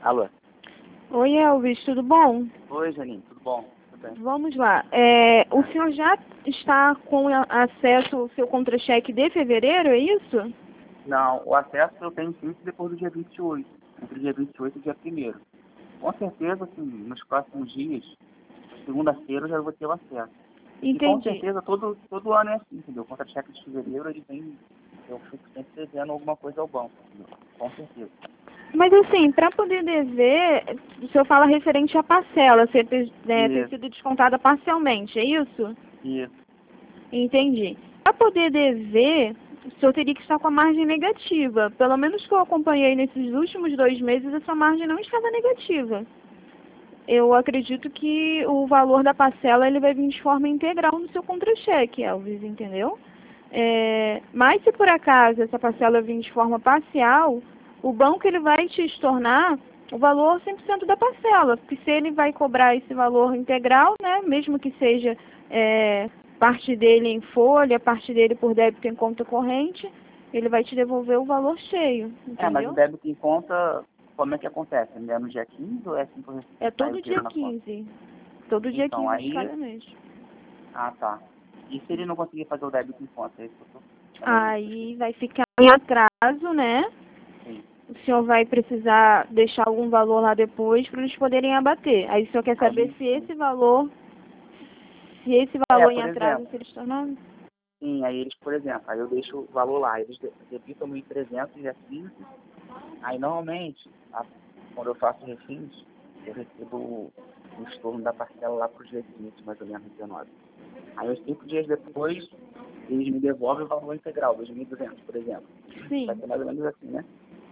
Alô? Oi, Elvis, tudo bom? Oi, Janine, tudo bom? Tudo bem? Vamos lá. O senhor já está com acesso ao seu contra-cheque de fevereiro, é isso? Não, o acesso eu tenho sempre depois do dia 28, entre o dia 28 e o dia 1º. Com certeza, assim, nos próximos dias, segunda-feira eu já vou ter o acesso. Entendi. E com certeza todo ano é assim, entendeu? O contra-cheque de fevereiro, ele vem, eu fico sempre devendo alguma coisa ao banco, entendeu? Com certeza. Mas assim, para poder dever, o senhor fala referente à parcela, ter sido descontada parcialmente, é isso? Isso. Entendi. Para poder dever, o senhor teria que estar com a margem negativa. Pelo menos que eu acompanhei nesses últimos 2 meses, essa margem não estava negativa. Eu acredito que o valor da parcela ele vai vir de forma integral no seu contra-cheque, Elvis, entendeu? Mas se por acaso essa parcela vir de forma parcial, o banco ele vai te estornar o valor 100% da parcela, porque se ele vai cobrar esse valor integral, né, mesmo que seja parte dele em folha, parte dele por débito em conta corrente, ele vai te devolver o valor cheio, entendeu? Mas o débito em conta, como é que acontece? É no dia 15 ou é assim que eu recebo? É todo dia 15. Todo dia 15 de cada mês. Ah, tá. E se ele não conseguir fazer o débito em conta? É isso que eu tô... Aí vai ficar em atraso, né? Sim. O senhor vai precisar deixar algum valor lá depois para eles poderem abater. Aí o senhor quer saber se esse valor em atraso se eles tornam? Sim, aí eles, por exemplo, aí eu deixo o valor lá, eles debitam 1.300 dia 15. Aí normalmente, quando eu faço refins, eu recebo o estorno da parcela lá pro dia 20, mais ou menos, 19. Aí uns 5 dias depois, eles me devolvem o valor integral, 2.200, por exemplo. Sim. Vai ser mais ou menos assim, né?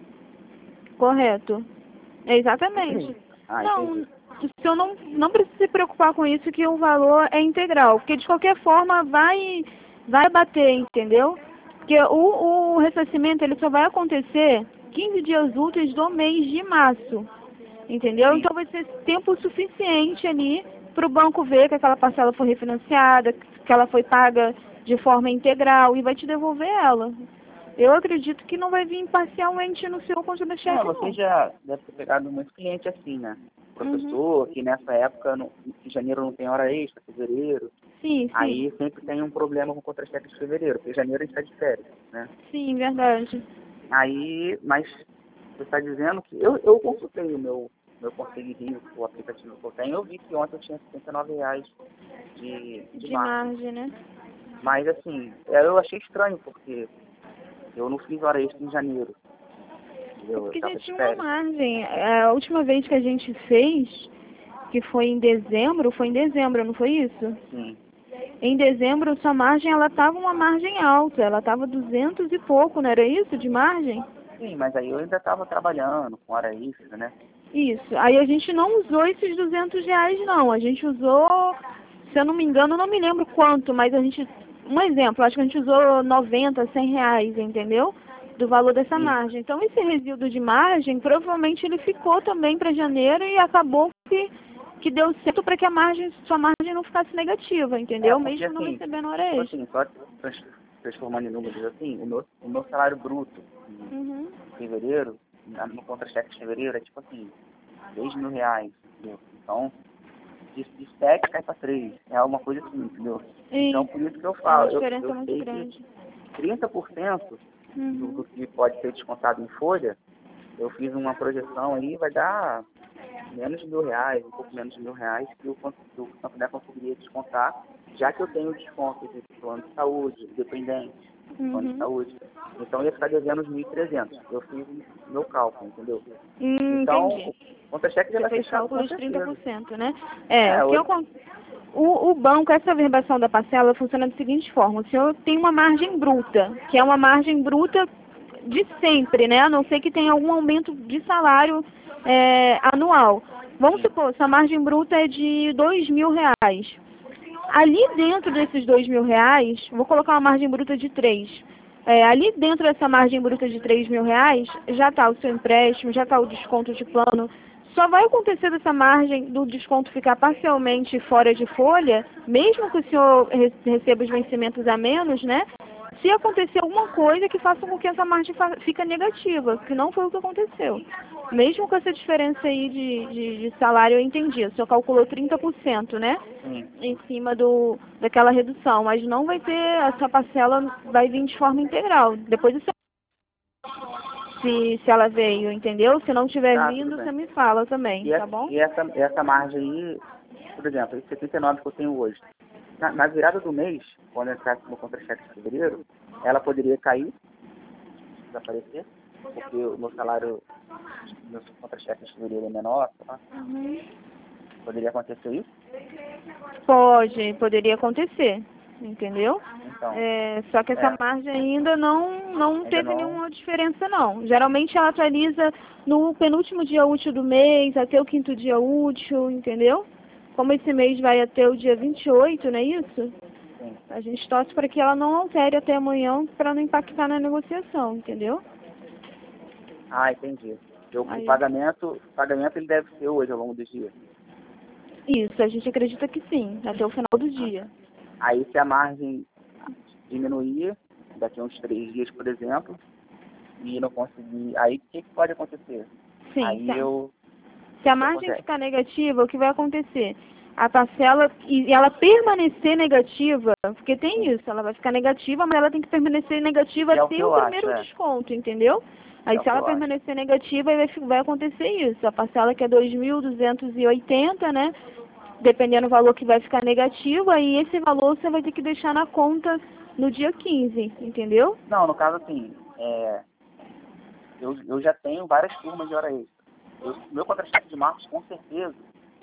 Correto. Exatamente. Entendi. O senhor não precisa se preocupar com isso, que o valor é integral, porque de qualquer forma vai bater, entendeu? Porque o ressarcimento ele só vai acontecer 15 dias úteis do mês de março, entendeu? Sim. Então vai ser tempo suficiente ali para o banco ver que aquela parcela foi refinanciada, que ela foi paga de forma integral e vai te devolver ela. Eu acredito que não vai vir parcialmente no seu contra-cheque, não. Você já deve ter pegado muito cliente assim, né? Professor, que nessa época, em janeiro não tem hora extra, fevereiro. Sim. Aí sempre tem um problema com o contra-cheque de fevereiro, porque janeiro a gente está de férias, né? Sim, verdade. Aí, mas você está dizendo que... Eu consultei o meu Conselho Rio, o aplicativo que eu tenho, eu vi que ontem eu tinha R$79 de margem, né? Mas assim, eu achei estranho, porque eu não fiz hora extra em janeiro. Porque já tinha uma margem. A última vez que a gente fez, que foi em dezembro, não foi isso? Sim. Em dezembro, sua margem, ela estava uma margem alta, ela estava 200 e pouco, não era isso, de margem? Sim, mas aí eu ainda estava trabalhando com hora extra, né? Isso. Aí a gente não usou esses R$200, não. A gente usou, se eu não me engano, não me lembro quanto, mas a gente, um exemplo, acho que a gente usou 90, R$100, entendeu? Do valor dessa margem. Então, esse resíduo de margem, provavelmente ele ficou também para janeiro e acabou que deu certo para que sua margem não ficasse negativa, entendeu? Porque, mesmo não assim, recebendo hora extra. Assim, só transformando em números assim, o meu salário bruto em fevereiro, no contra-cheque de fevereiro, é tipo assim, R$2.000, entendeu? Então, de 7 cai para 3, é alguma coisa assim, entendeu? Então, por isso que eu falo, eu sei que 30% do que pode ser descontado em folha, eu fiz uma projeção aí, vai dar menos de R$1.000, um pouco menos de R$1.000, que o Santander conseguiria descontar, já que eu tenho desconto de plano de saúde, dependente, plano de saúde. Então, eu ia ficar devendo os 1.300. Eu fiz o meu cálculo, entendeu? Então, entendi. o contra-cheque já vai fez fechar cálculo de 30%, né? Hoje... O banco, essa averbação da parcela funciona da seguinte forma: o senhor tem uma margem bruta, que é uma margem bruta de sempre, né? A não ser que tenha algum aumento de salário anual. Vamos supor, essa margem bruta é de R$2.000. Ali dentro desses R$2.000, vou colocar uma margem bruta de 3. Ali dentro dessa margem bruta de R$3.000, já está o seu empréstimo, já está o desconto de plano. Só vai acontecer dessa margem do desconto ficar parcialmente fora de folha, mesmo que o senhor receba os vencimentos a menos, né? Se acontecer alguma coisa que faça com que essa margem fique negativa, que não foi o que aconteceu. Mesmo com essa diferença aí de salário, eu entendi. O senhor calculou 30%, né? Sim. Em cima daquela redução, mas não vai ter, essa parcela vai vir de forma integral. Depois você, se ela veio, entendeu? Se não tiver vindo, você me fala também, tá bom? E essa margem aí, por exemplo, esse 79 que eu tenho hoje, na virada do mês, quando eu entrasse no contra-cheque de fevereiro, ela poderia cair, desaparecer, porque o meu salário, meu contra-cheque de fevereiro é menor, tá? Poderia acontecer isso? Poderia acontecer, entendeu? Então, só que essa margem ainda não teve nenhuma diferença, não. Geralmente ela atualiza no penúltimo dia útil do mês, até o 5º dia útil, entendeu? Como esse mês vai até o dia 28, não é isso? Sim. A gente torce para que ela não altere até amanhã para não impactar na negociação, entendeu? Ah, entendi. O pagamento ele deve ser hoje, ao longo do dia. Isso, a gente acredita que sim, até o final do dia. Aí se a margem diminuir, daqui a uns 3 dias, por exemplo, e não conseguir, aí o que pode acontecer? Sim, aí se a margem ficar negativa, o que vai acontecer? A parcela, e ela permanecer negativa, porque tem isso, ela vai ficar negativa, mas ela tem que permanecer negativa até o primeiro desconto, entendeu? Aí se ela permanecer negativa, aí vai acontecer isso. A parcela que é 2.280, né? Dependendo do valor que vai ficar negativo, aí esse valor você vai ter que deixar na conta no dia 15, entendeu? Não, no caso assim, eu já tenho várias turmas de hora extra. Meu contra-cheque de março, com certeza,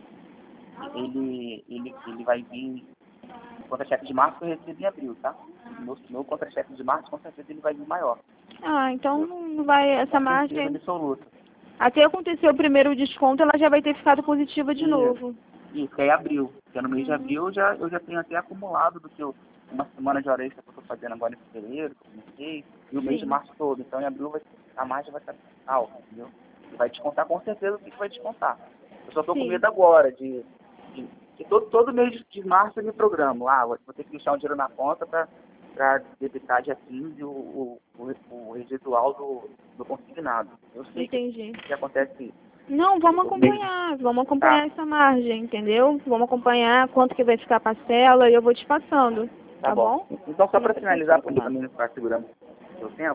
ele vai vir. O contra-cheque de março eu recebi em abril, tá? Meu contra-cheque de março, com certeza, ele vai vir maior. Ah, então não vai, essa margem... absoluta. Até acontecer o primeiro desconto, ela já vai ter ficado positiva de novo. Isso, é abril. Porque no mês de abril eu já tenho até acumulado do que uma semana de hora extra que eu estou fazendo agora em fevereiro, que eu comecei, e o mês de março todo. Então em abril a margem vai estar alta, entendeu? E vai descontar com certeza o que vai descontar. Eu só estou com medo agora que todo mês de março eu me programo. Vou ter que deixar um dinheiro na conta para debitar dia 15 o residual do consignado. Eu sei que acontece isso. Não, vamos acompanhar essa margem, entendeu? Vamos acompanhar quanto que vai ficar a parcela e eu vou te passando, tá bom? Então, só para finalizar, para mim não ficar segurando o seu tempo,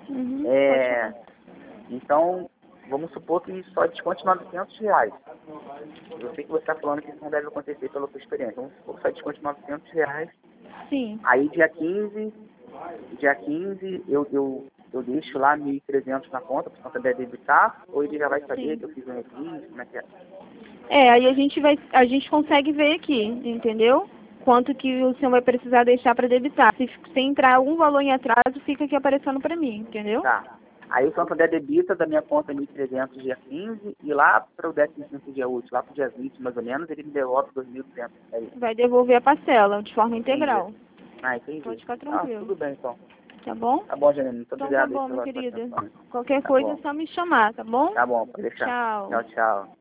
então, vamos supor que só desconte R$900. Eu sei que você está falando que isso não deve acontecer pela sua experiência. Vamos supor que só desconte R$900. Sim. Aí, dia 15 eu deixo lá 1.300 na conta, por conta de debitar, ou ele já vai saber que eu fiz um refis, como é que é? Aí a gente consegue ver aqui, entendeu? Quanto que o senhor vai precisar deixar para debitar. Se entrar algum valor em atraso, fica aqui aparecendo para mim, entendeu? Tá. Aí o Santander debita da minha conta 1.300 dia 15 e lá para o 15º dia útil, lá para o dia 20 mais ou menos, ele me devolve 2.200. Vai devolver a parcela de forma integral. Entendi. Pode ficar tranquilo. Tudo bem então. Tá bom? Tá bom, Janine. Muito obrigado. Então tá bom, minha querida. Qualquer coisa é só me chamar, tá bom? Tá bom, pode deixar. Tchau. Tchau, tchau.